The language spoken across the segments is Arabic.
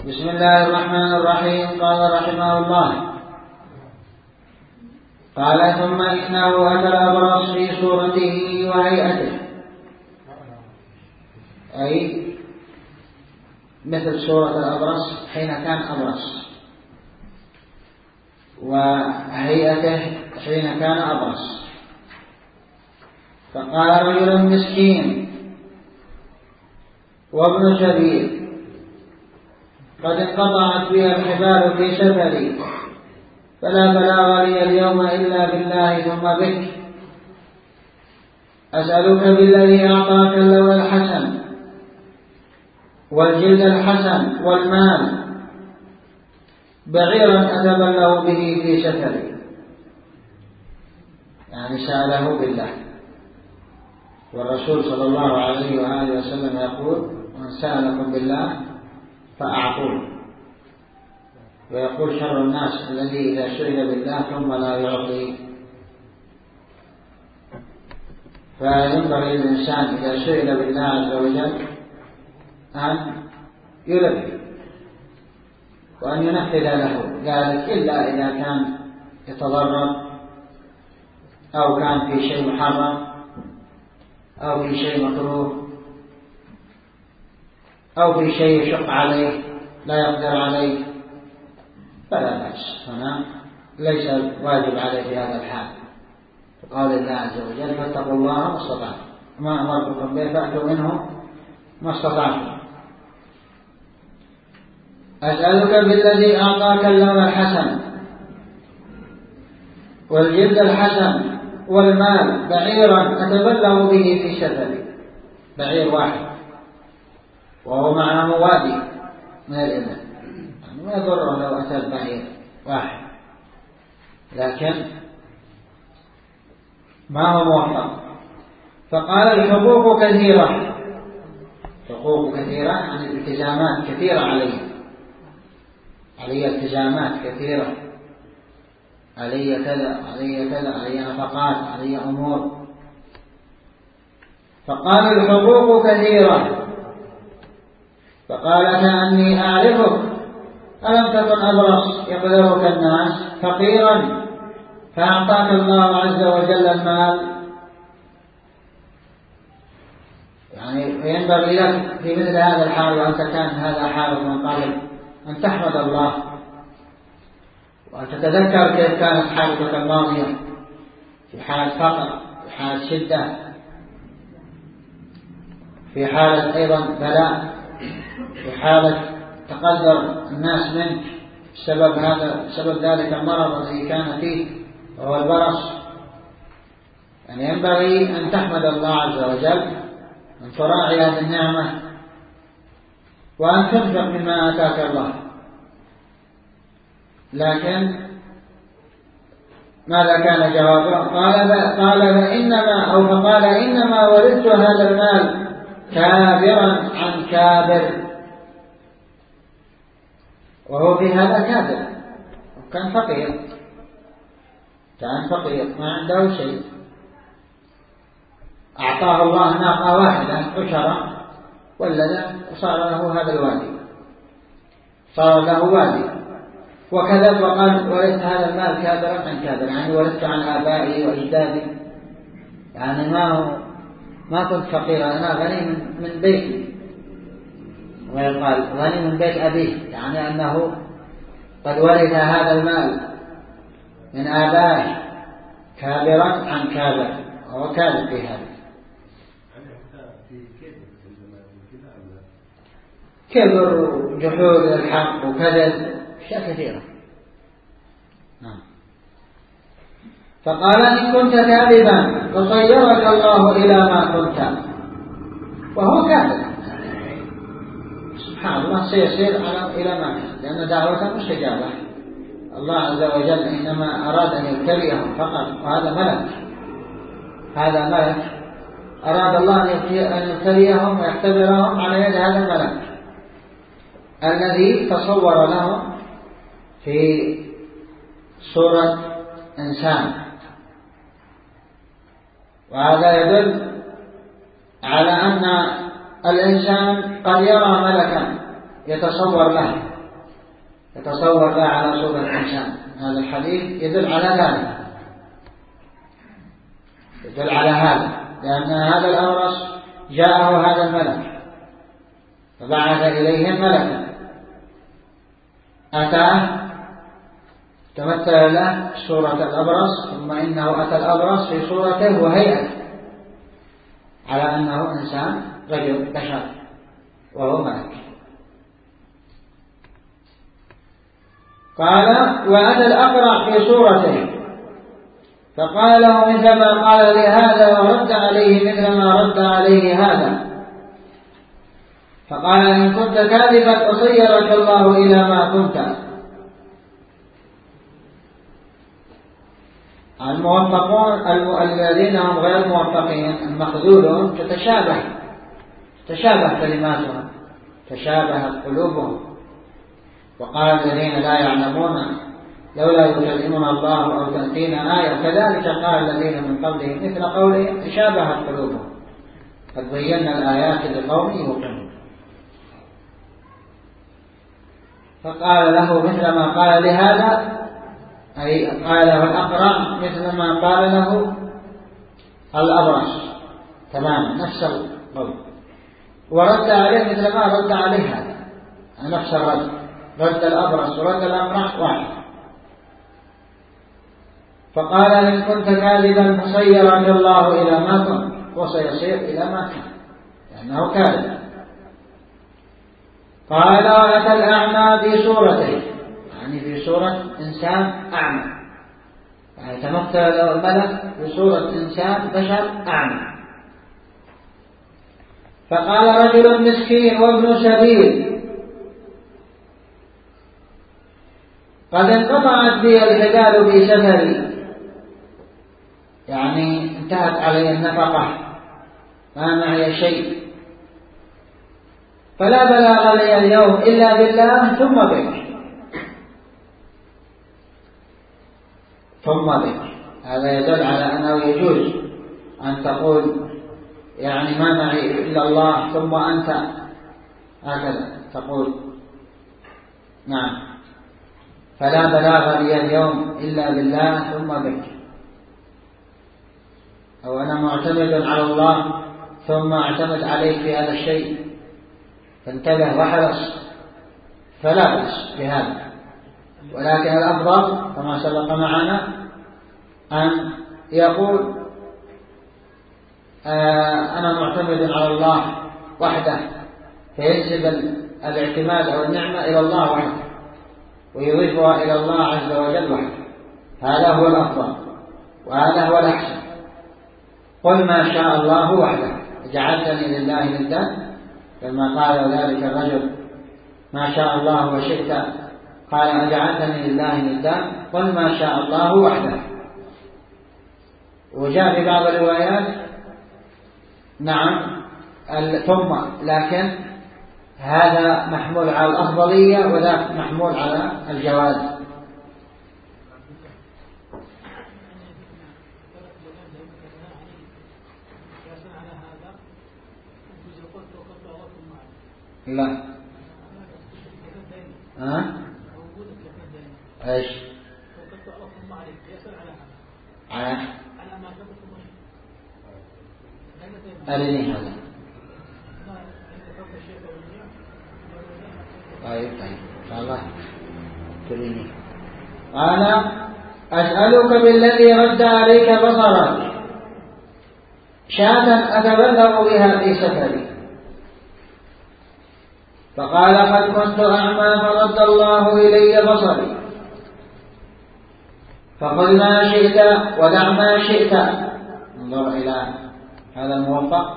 بسم الله الرحمن الرحيم. قال رحمه الله: قال ثم إنه أتى الأبرص في صورته وهيئته، أي مثل صورة الأبرص حين كان أبرص، وهيئته حين كان أبرص. فقال رجل مسكين وابن سبيل قد انقطعت بي الحبال في سفري، فلا بلاغ لي اليوم إلا بالله ثم بك، أسألك بالذي أعطاك اللون الحسن والجلد الحسن والمال بعيرا أتبلغ به في سفري. يعني سأله بالله، والرسول صلى الله عليه وآله وسلم يقول: من سألكم بالله فأعطوه. ويقول: شر الناس الذي إذا سئل بالله ثم لا يعطي. فينبغي للإنسان إذا سئل بالله عز وجل أن يلبي وأن ينفذ له ذلك، إلا إذا كان يتضرر أو كان في شيء محرم أو في شيء مكروه أو في شيء يشق عليه لا يقدر عليه، فلا بأس، هنا ليس واجب عليه في هذا الحال. فقال الله عز وجل: فاتقوا الله ما استطعتم، ما أمرتكم به فأتوا منه ما استطعتم. أسألك بالذي أعطاك اللون الحسن والجلد الحسن والمال بعيرا أتبلغ به في سفري. بعير واحد، وهو معناه وادي من الإبل، يعني ما يضره لو أتى البعير واحد، لكن ما هو موفق. فقال: الحقوق كثيرة. حقوق كثيرة يعني التزامات كثيرة علي التزامات كثيرة، علي كذا علي كذا، علي نفقات، علي أمور. فقال: الحقوق كثيرة. فقال: كأني أعرفك، ألم تكن أبرص يقدرك الناس فقيرا فأعطاك الله عز وجل المال؟ يعني ينبغي لك في مثل هذا الحال، وأنت كان هذا حالك من قبل، أن تحمد الله وأن تتذكر كيف كانت حالتك الماضية في حال فقر، في حال شدة، في حالة أيضا بلاء، في حالة تقدر الناس منك بسبب ذلك المرض الذي كان فيه وهو البرص. يعني ينبغي أن تحمد الله عز وجل، أن تراعي هذه النعمة، وأن تنفق مما آتاك الله. لكن ماذا كان جوابه؟ فقال: إنما ورثت هذا المال كابرا عن كابر. وهو في هذا كابر، كان فقير ما عنده شيء. أعطاه الله ناقة واحدة عشرة ولد وصار له هذا الوادي، صار له وادي. وكذب وقال: ورثت هذا المال كابرا عن كابر، يعني ورثت عن آبائي وأجدادي، يعني ما كنت فقيرا، أنا غني من بيتي. ويقال غني من بيت أبيه، يعني أنه قد ورث هذا المال من آبائه كابرا عن كابر، وهو كاذب في هذا. كبر وجحود الحق وكذب، أشياء كثيرة. فقال: إن كنت كاذبا فصيرك الله إلى ما كنت. وهو كاذب، سبحان الله، سيصير إلى ما كان، لأن دعوته مستجابة. الله عز وجل إنما أراد أن يبتليهم فقط، وهذا ملك أراد الله أن يبتليهم ويختبرهم على يد هذا الملك الذي تصور لهم في صورة إنسان. وهذا يدل على أن الإنسان قد يرى ملكا يتصور له يتصور لا على صورة الإنسان. هذا الحديث يدل على ذلك، يدل على هذا، لأن هذا الأبرص جاءه هذا الملك فبعث إليهم ملكا أتاه تمثل له صورة الأبرص، ثم إنه أتى الأبرص في صورته وهيئته على أنه إنسان رجل بشر وهو ملك. قال وأتى الأقرع في صورته فقال له مثل ما قال لهذا ورد عليه مثل ما رد عليه هذا، فقال إن كنت كاذبا فصيرك الله إلى ما كنت. الموفقون الذين هم غير موفقين المخذولون تشابه كلماتهم، تشابهت قلوبهم. وقال الذين لا يعلمون لولا يكلمنا الله أو تأتينا آية، كذلك قال الذين من قبلهم مثل قولهم تشابهت قلوبهم قد بينا الآيات لقوم يوقنون. فقال له مثل ما قال لهذا، أي قال له الأقرع مثل ما قال له الأبرص تماما نفس القول، ورد عليه مثل ما رد عليه هذا نفس الرد، رد الأبرص ورد الأقرع واحد. فقال إن كنت كاذبا فصيرك الله إلى ما كنت، وسيصير إلى ما كان لأنه كاذب. قال وأتى الأعمى في صورته، يعني في صورة إنسان أعمى، يعني تمثل له الملك في صورة إنسان بشر أعمى. فقال رجل مسكين وابن سبيل قد انقطعت بي الحبال في سفري، يعني انتهت علي النفقة ما معي شيء، فلا بلاغ لي اليوم إلا بالله ثم بك. ثم بك هذا يدل على أنه يجوز أن تقول يعني ما معي إلا الله ثم أنت، هكذا تقول نعم فلا بلاغ لي اليوم إلا بالله ثم بك، أو أنا معتمد على الله ثم اعتمد عليك في هذا الشيء، فانتبه وحرص، فلا بأس بهذا. ولكن الأفضل كما سبق معنا أن يقول أنا معتمد على الله وحده، فينسب الاعتماد أو النعمة إلى الله وحده ويضيفها إلى الله عز وجل وحده، هذا هو الأفضل وهذا هو الأحسن. قل ما شاء الله وحده جعلتني لله ندا، لما قال ذلك الرجل ما شاء الله وشئت قال أجعلتني لله ندا، قل ما شاء الله وحده. وجاء في بعض الروايات نعم ثم، لكن هذا محمول على الأفضلية وذاك محمول على الجواز. لا ايش أرني هذا. طيب إن شاء الله تريني. قال أسألك بالذي رد عليك بصرك شاة أتبلغ بها في سفري. فقال قد كنت أعمى فرد الله إلي بصري، فقل ما شئت ودع ما شئت. انظر إلى هذا الموفق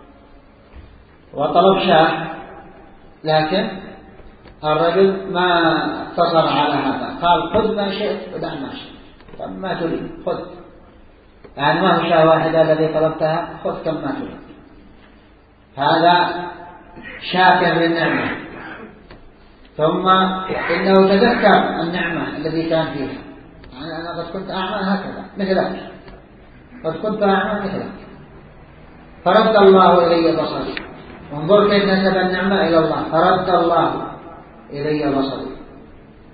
وطلب شاه، لكن الرجل ما اقتصر على هذا، قال خذ ما شئت ودع ما شئت. طب ما تريد خذ، يعني ما هو شاه واحدة الذي طلبتها، خذ كم ما تريد. هذا شاكر للنعمة، ثم إنه تذكر النعمة التي كان فيها، يعني أنا قد كنت أعمى هكذا مثلك، قد كنت أعمى مثلك فرد الله إلي بصري. انظر كيف نسب النعمة إلى الله، فرد الله إلي بصري.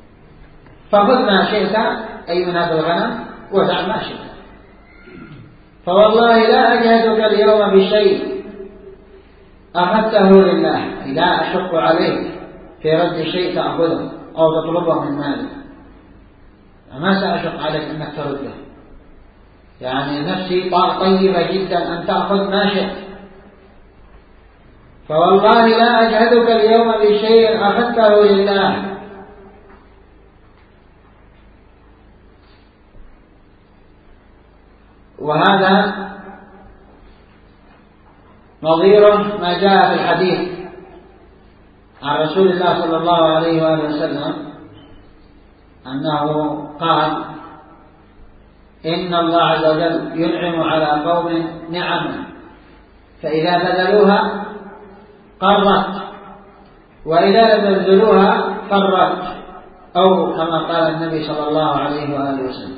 فخذ ما شئت أي من هذا الغنم ودع ما شئت. فوالله لا أجهدك اليوم بشيء أخذته لله، لا أشق عليك في رد شيء تأخذه أو تطلبه من مالك، ما سأشق عليك أنك ترده، يعني نفسي طيبة جدا أن تأخذ ما شئت. فوالله لا أجهدك اليوم بشيء أخذته لله. وهذا نظير ما جاء في الحديث عن رسول الله صلى الله عليه وآله وسلم أنه قال: إن الله عز وجل ينعم على قوم نعما فإذا بذلوها قرت وإذا لم يبذلوها فرت، أو كما قال النبي صلى الله عليه وآله وسلم.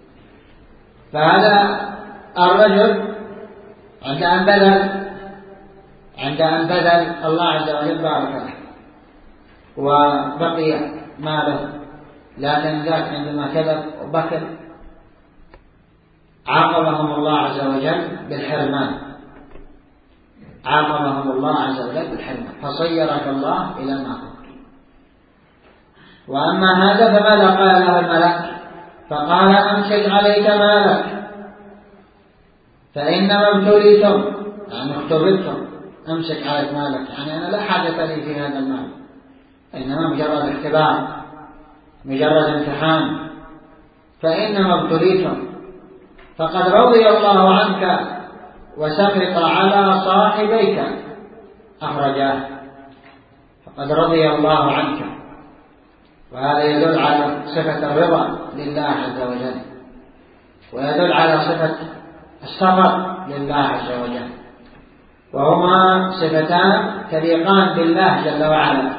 فهذا الرجل عند أن بذل الله عز وجل بارك له وبقي ماله، لكن ذاك عندما كذب وبكر عاقبهم الله عز وجل بالحرمان، عاقبهم الله عز وجل بالحرمان، فصيرك الله إلى ما كنت. وأما هذا فماذا قال له الملك؟ فقال: أمسك عليك مالك فإنما ابتليتم، يعني اختبرتم. أمسك عليك مالك يعني أنا لا حاجة لي في هذا المال، إنما مجرد اختبار، مجرد امتحان. فإنما ابتليتم، فقد رضي الله عنك وسخط على صاحبيك. أخرجاه. فقد رضي الله عنك، وهذا يدل على صفة الرضا لله عز وجل، ويدل على صفة السخط لله عز وجل، وهما صفتان تليقان بالله جل وعلا.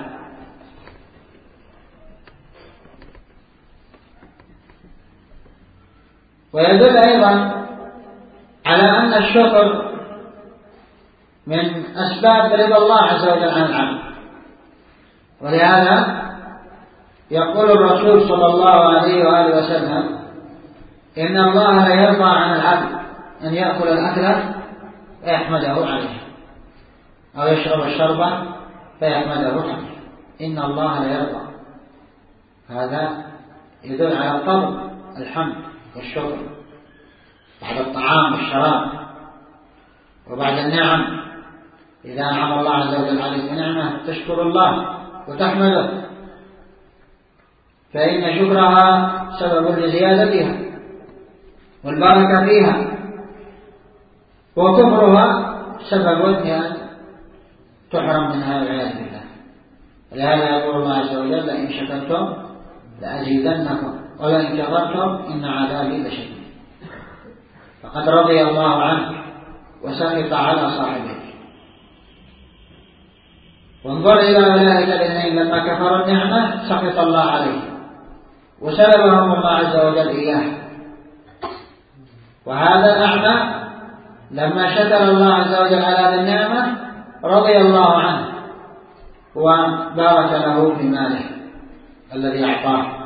ويدل أيضا على أن الشكر من أسباب رضا الله عز وجل عن العبد. ولهذا يقول الرسول صلى الله عليه وآله وسلم: إن الله لا يرضى عن العبد أن يأكل الأكلة فيحمده عليه، أو يشرب الشربة فيحمده عليه. إن الله لا يرضى. هذا يدل على الطلب، الحمد والشكر بعد الطعام والشراب وبعد النعم. إذا أنعم الله عز وجل عليك بنعمة تشكر الله وتحمده، فإن شكرها سبب لزيادتها والبركة فيها، وكفرها سبب لأن تحرم منها والعياذ بالله. ولهذا يقول الله عز وجل: لئن شكرتم لأزيدنكم ولئن كفرتم إن عذابي لشديد. فقد رضي الله عنك وسخط على صاحبك. وانظر إلى أولئك الاثنين لما كفروا النعمة سخط الله عليه وسلبهم الله عز وجل إياه. وهذا الأعمى لما شكر الله عز وجل على هذه النعمة رضي الله عنه وبارك له في ماله الذي أعطاه.